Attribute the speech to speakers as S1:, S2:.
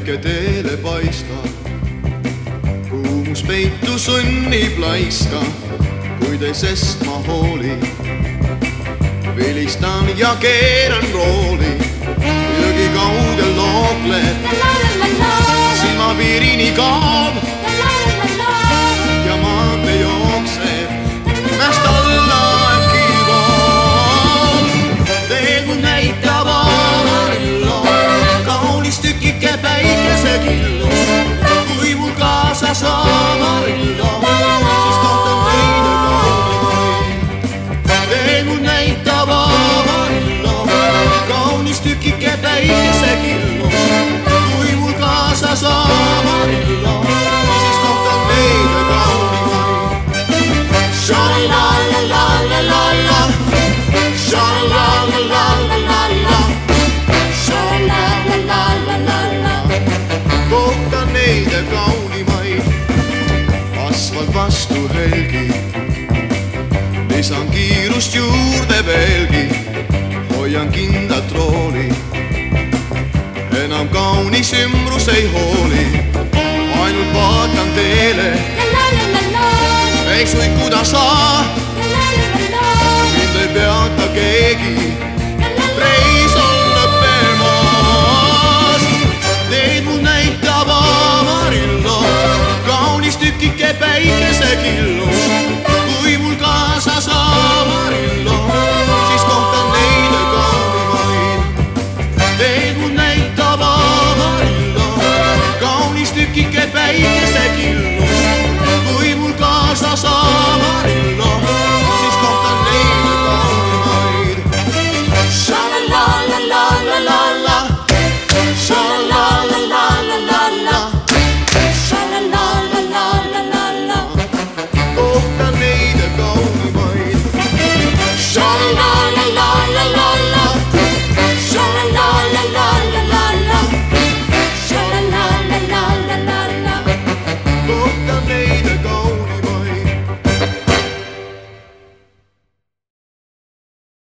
S1: päike teele paistab, kuumus peitu sunnib laiska, kuid ei sest ma hooli. Vilistan ja keeran rooli, jõgi kaugel lookleb, silmapiirini kaob ja maantee jookseb, mäest alla äkki voob. Teel mul näitab avarillo, kaunis tükike päikesekillus, kui mul kaasas avarillo, siis kohtan neile kaunimaid. Teel mul näitab avarillo, kaunis tükike päikesekillus, kui mul kaasas avarillo, siis kohtan neile kaunimaid. Sha-la-la-la-la-la-la, sha-la-la-la-la-la-la, sha-la-la-la-la-la-la, kohtan neile kaunimaid. Asfalt vastu helgi, lisan kiirust juurde veelgi, hoian kindlat rooli, enam kaunis ümbrus ei hooli, ainult vaatan teele, ei suikuda saa.